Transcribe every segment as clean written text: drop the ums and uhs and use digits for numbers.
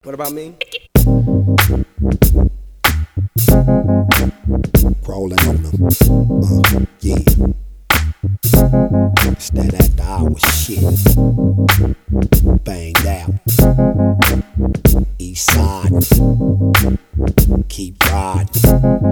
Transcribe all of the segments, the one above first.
What about me? Crawling on them. Yeah. It's that after hours shit. Banged out. East side. Keep riding.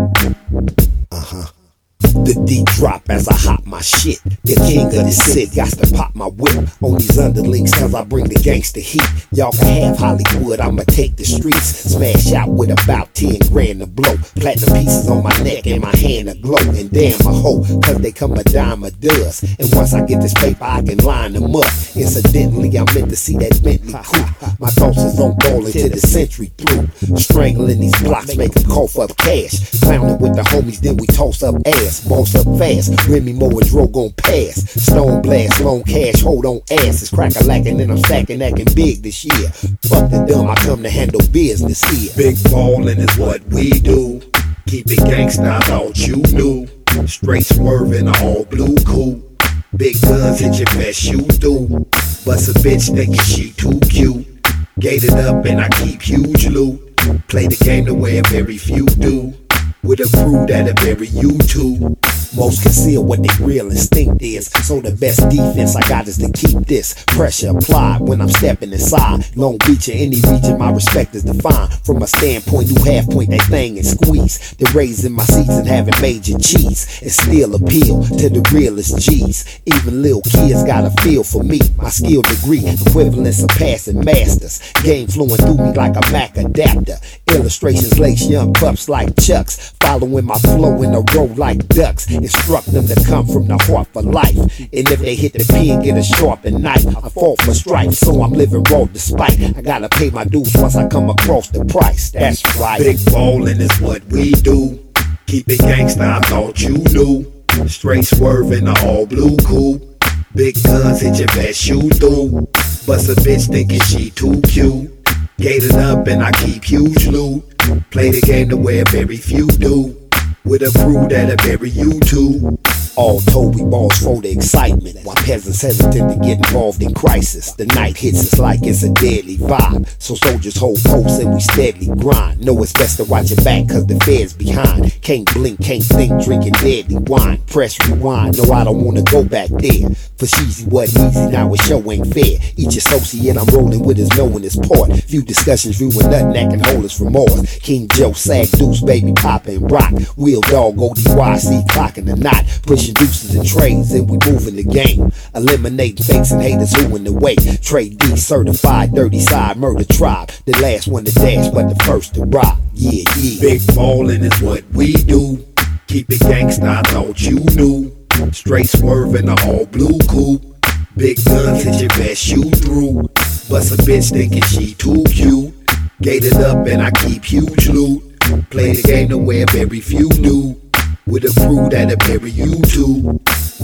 The D drop as I hop my shit. The king of the city, got to pop my whip on these underlings cause I bring the gangster heat. Y'all can have Hollywood, I'ma take the streets. Smash out with about 10 grand to blow. Platinum pieces on my neck and my hand aglow. And damn a hoe, cause they come a dime a dozen. And once I get this paper I can line them up. Incidentally I meant to see that Bentley coupe. My thoughts is on ballin' to the century through. Strangling these blocks, make them cough up cash. Clownin' with the homies, then we toss up ass. Boss up fast, Remy Moore and Dro gon' pass. Stone blast, long cash, hold on asses. Crack-a-lackin' and I'm stacking, acting big this year. Fuck the dumb, I come to handle business here. Big ballin' is what we do. Keep it gangsta, I thought you knew. Straight swervin', all blue cool. Big guns hit your vest, you do. Bust a bitch thinking she too cute. Gated up and I keep huge loot. Play the game the way very few do. With a crew that'll bury you too. Most conceal what they real instinct is. So the best defense I got is to keep this pressure applied when I'm stepping inside. Long Beach or any region, my respect is defined. From a standpoint, you half point that thing and squeeze. The raising my seats and having major cheese. And still appeal to the realest G's. Even little kids got a feel for me. My skill degree, equivalent surpassing masters. Game flowing through me like a Mac adapter. Illustrations lace young pups like Chucks. Following my flow in a row like ducks. Instruct them to come from the heart for life. And if they hit the pin, get a sharpened knife. I fall for stripes, so I'm living raw despite. I gotta pay my dues once I come across the price. That's right. Big ballin' is what we do. Keep it gangsta, I thought you knew. Straight swervin', all blue cool. Big guns hit your vest, you do. Bust a bitch thinking she too cute. Gated up and I keep huge loot. Play the game the way very few do. With a crew that'll bury you too. All told, we balls for the excitement, while peasants hesitant to get involved in crisis. The night hits us like it's a deadly vibe, so soldiers hold posts and we steadily grind. Know it's best to watch your back cause the feds behind. Can't blink, can't think, drinking deadly wine. Press rewind, no I don't wanna go back there. For Sheezy wasn't easy, now it show ain't fair. Each associate I'm rolling with is knowing his part. Few discussions ruin nothing that can hold us remorse. King Joe, Sag Deuce, baby, pop and rock. Wheel dog, ODYC, clocking the knot. Pushing deuces and trades and we moving the game. Eliminating fakes and haters who in the way. Trade D certified, dirty side, murder tribe. The last one to dash, but the first to rock. Yeah, yeah. Big ballin' is what we do. Keep it gangsta, I thought you knew. Straight swervin', all blue cool. Big guns hit your vest, you through. Bust a bitch thinking she too cute. Gated up and I keep huge loot. Play the game the way very few do. With a crew that'll bury you too.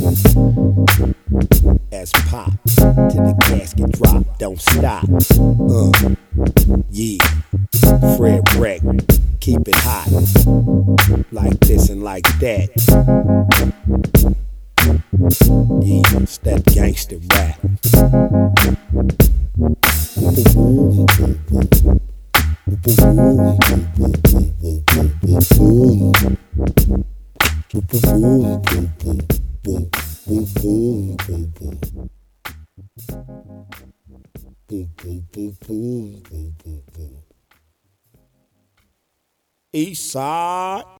As pop to the casket drop, don't stop. Yeah, Fred Wreck, keep it hot. Like this and like that. Yeah, it's that gangster rap. East side.